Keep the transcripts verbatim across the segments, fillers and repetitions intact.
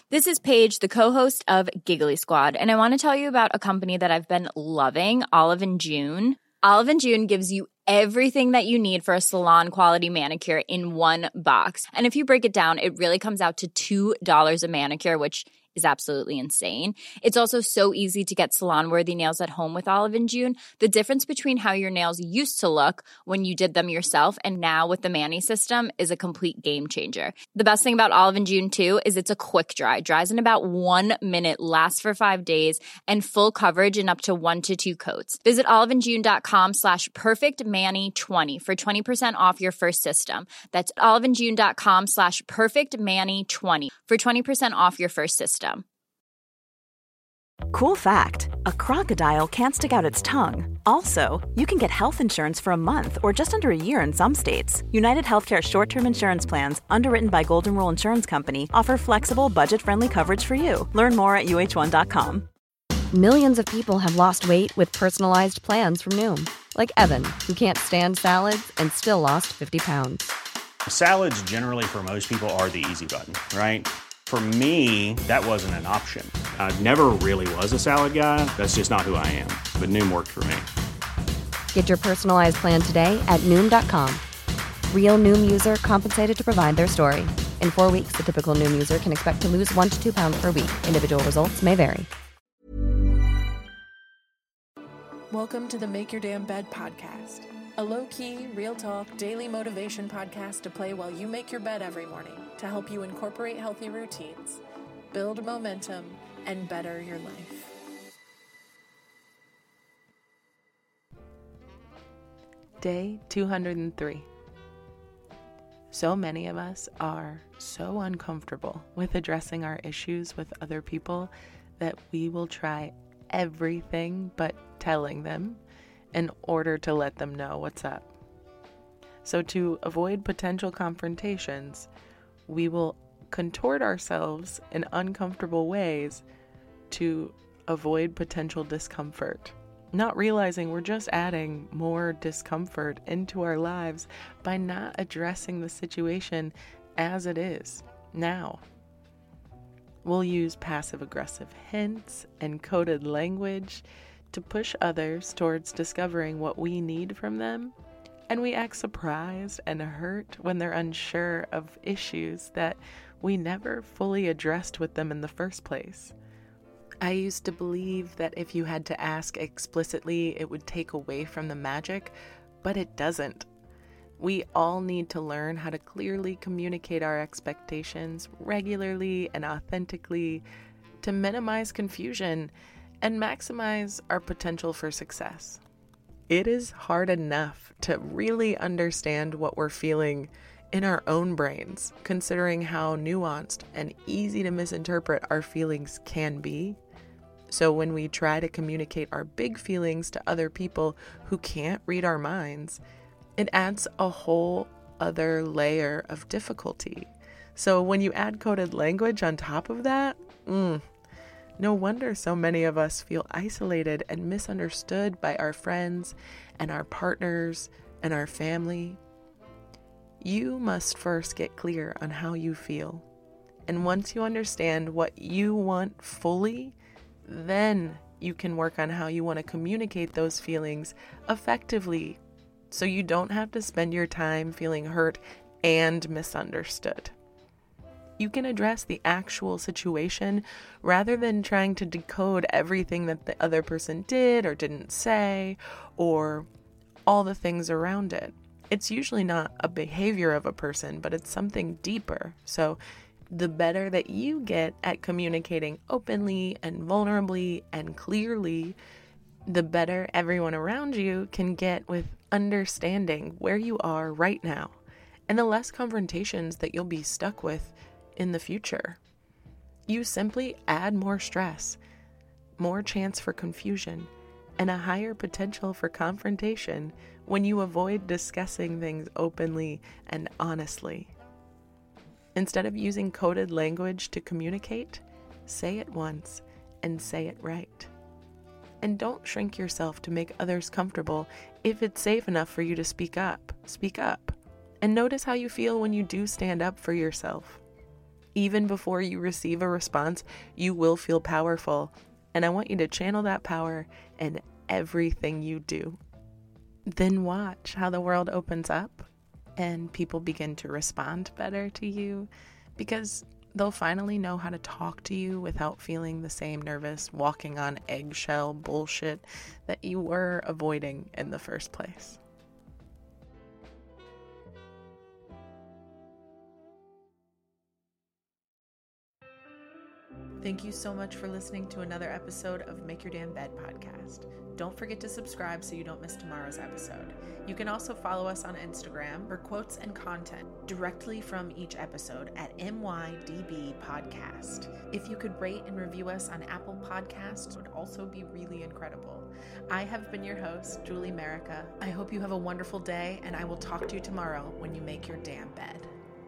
This is Paige, the co-host of Giggly Squad, and I want to tell you about a company that I've been loving, Olive and June. Olive and June gives you everything that you need for a salon-quality manicure in one box. And if you break it down, it really comes out to two dollars a manicure, which is absolutely insane. It's also so easy to get salon-worthy nails at home with Olive and June. The difference between how your nails used to look when you did them yourself and now with the Mani system is a complete game changer. The best thing about Olive and June, too, is it's a quick dry. Dries in about one minute, lasts for five days, and full coverage in up to one to two coats. Visit oliveandjune.com slash perfectmani20 for twenty percent off your first system. That's oliveandjune.com slash perfectmani20 for twenty percent off your first system. Cool fact, a crocodile can't stick out its tongue. Also, you can get health insurance for a month or just under a year in some states. United Healthcare short-term insurance plans, underwritten by Golden Rule Insurance Company, offer flexible, budget-friendly coverage for you. Learn more at U H one dot com. Millions of people have lost weight with personalized plans from Noom. Like Evan, who can't stand salads and still lost fifty pounds. Salads generally for most people are the easy button, right? For me, that wasn't an option. I never really was a salad guy. That's just not who I am. But Noom worked for me. Get your personalized plan today at Noom dot com. Real Noom user compensated to provide their story. In four weeks, the typical Noom user can expect to lose one to two pounds per week. Individual results may vary. Welcome to the Make Your Damn Bed podcast. A low-key, real-talk, daily motivation podcast to play while you make your bed every morning to help you incorporate healthy routines, build momentum, and better your life. Day two hundred three. So many of us are so uncomfortable with addressing our issues with other people that we will try everything but telling them in order to let them know what's up. So to avoid potential confrontations, we will contort ourselves in uncomfortable ways to avoid potential discomfort, not realizing we're just adding more discomfort into our lives by not addressing the situation as it is now. We'll use passive-aggressive hints and coded language to push others towards discovering what we need from them, and we act surprised and hurt when they're unsure of issues that we never fully addressed with them in the first place. I used to believe that if you had to ask explicitly, it would take away from the magic, but it doesn't. We all need to learn how to clearly communicate our expectations regularly and authentically to minimize confusion and maximize our potential for success. It is hard enough to really understand what we're feeling in our own brains, considering how nuanced and easy to misinterpret our feelings can be. So when we try to communicate our big feelings to other people who can't read our minds, it adds a whole other layer of difficulty. So when you add coded language on top of that, mm, no wonder so many of us feel isolated and misunderstood by our friends and our partners and our family. You must first get clear on how you feel. And once you understand what you want fully, then you can work on how you want to communicate those feelings effectively so you don't have to spend your time feeling hurt and misunderstood. You can address the actual situation rather than trying to decode everything that the other person did or didn't say, or all the things around it. It's usually not a behavior of a person, but it's something deeper. So the better that you get at communicating openly and vulnerably and clearly, the better everyone around you can get with understanding where you are right now, and the less confrontations that you'll be stuck with in the future. You simply add more stress, more chance for confusion, and a higher potential for confrontation when you avoid discussing things openly and honestly. Instead of using coded language to communicate, say it once and say it right. And don't shrink yourself to make others comfortable. If it's safe enough for you to speak up, speak up. And notice how you feel when you do stand up for yourself. even before you receive a response, you will feel powerful. And I want you to channel that power in everything you do. Then watch how the world opens up and people begin to respond better to you, because they'll finally know how to talk to you without feeling the same nervous, walking on eggshell bullshit that you were avoiding in the first place. Thank you so much for listening to another episode of Make Your Damn Bed podcast. Don't forget to subscribe so you don't miss tomorrow's episode. You can also follow us on Instagram for quotes and content directly from each episode at M Y D B Podcast. If you could rate and review us on Apple Podcasts, would also be really incredible. I have been your host, Julie Merica. I hope you have a wonderful day, and I will talk to you tomorrow when you make your damn bed.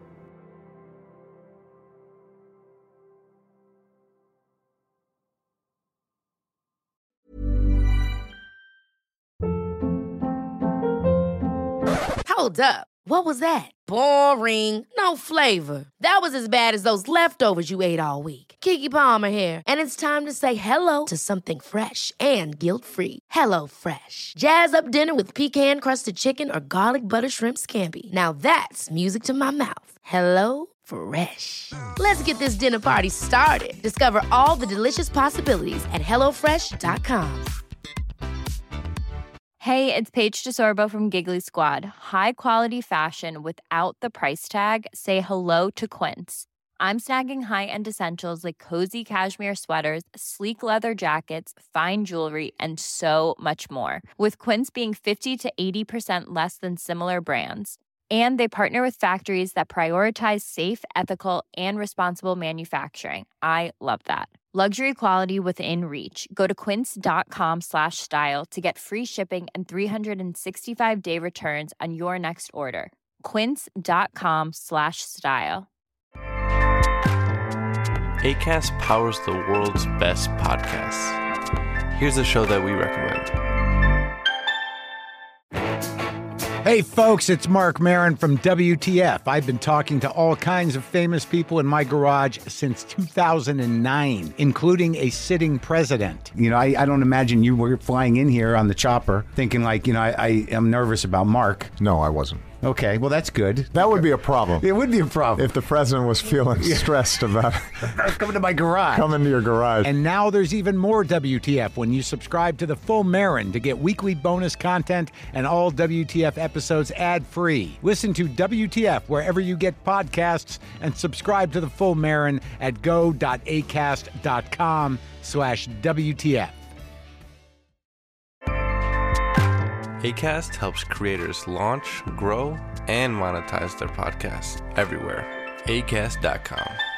Hold up. What was that? Boring. No flavor. That was as bad as those leftovers you ate all week. Keke Palmer here, and it's time to say hello to something fresh and guilt-free. Hello Fresh. Jazz up dinner with pecan-crusted chicken or garlic butter shrimp scampi. Now that's music to my mouth. Hello Fresh. Let's get this dinner party started. Discover all the delicious possibilities at hello fresh dot com. Hey, it's Paige DeSorbo from Giggly Squad. High quality fashion without the price tag. Say hello to Quince. I'm snagging high-end essentials like cozy cashmere sweaters, sleek leather jackets, fine jewelry, and so much more. With Quince being fifty to eighty percent less than similar brands. And they partner with factories that prioritize safe, ethical, and responsible manufacturing. I love that. Luxury quality within reach. Go to quince.com slash style to get free shipping and three sixty-five day returns on your next order. Quince.com slash style. Acast powers the world's best podcasts. Here's a show that we recommend. Hey folks, it's Mark Maron from W T F. I've been talking to all kinds of famous people in my garage since two thousand nine, including a sitting president. You know, I, I don't imagine you were flying in here on the chopper thinking like, you know, I, I am nervous about Mark. No, I wasn't. Okay, well, that's good. That would be a problem. It would be a problem. If the president was feeling stressed about coming to my garage. Coming to your garage. And now there's even more W T F when you subscribe to the full Maron to get weekly bonus content and all W T F episodes ad-free. Listen to W T F wherever you get podcasts and subscribe to the full Maron at go.acast.com slash WTF. Acast helps creators launch, grow, and monetize their podcasts everywhere. acast dot com.